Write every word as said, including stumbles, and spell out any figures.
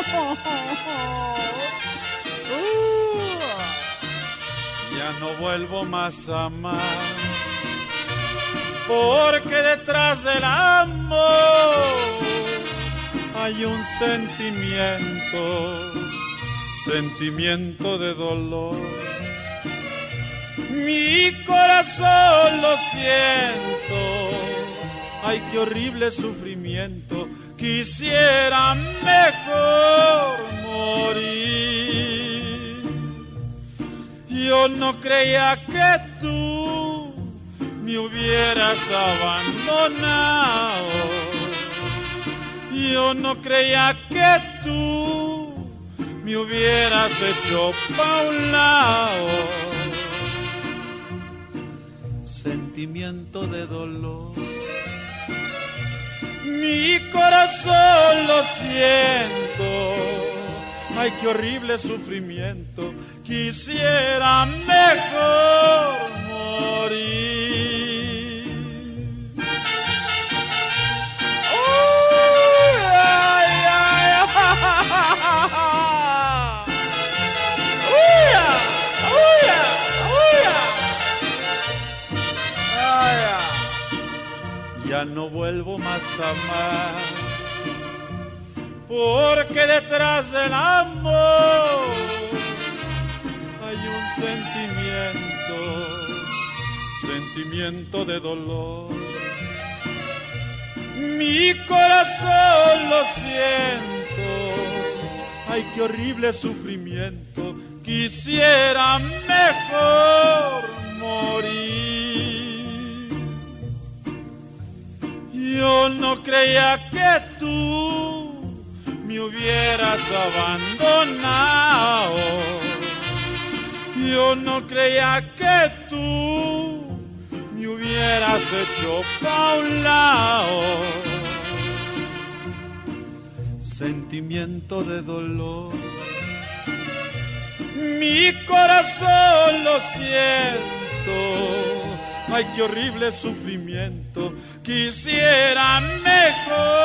Ya no vuelvo más a amar, porque detrás del amor hay un sentimiento, sentimiento de dolor. Mi corazón lo siento, ay, qué horrible sufrimiento, quisiera mejor morir. Yo no creía que tú me hubieras abandonado, yo no creía que tú me hubieras hecho pa' un lado. Sentimiento de dolor, mi corazón lo siento, ay, qué horrible sufrimiento, quisiera mejor morir. Uy, ay, ay, uy, uy, uy. Ay, ya no vuelvo más a amar, porque detrás del amor hay un sentimiento, sentimiento de dolor. Mi corazón lo siento, ay, qué horrible sufrimiento, quisiera mejor morir. Yo no creía que tú me hubieras abandonado, yo no creía que tú me hubieras hecho pa' un lado. Sentimiento de dolor, mi corazón lo siento, ay, qué horrible sufrimiento, quisiera mejor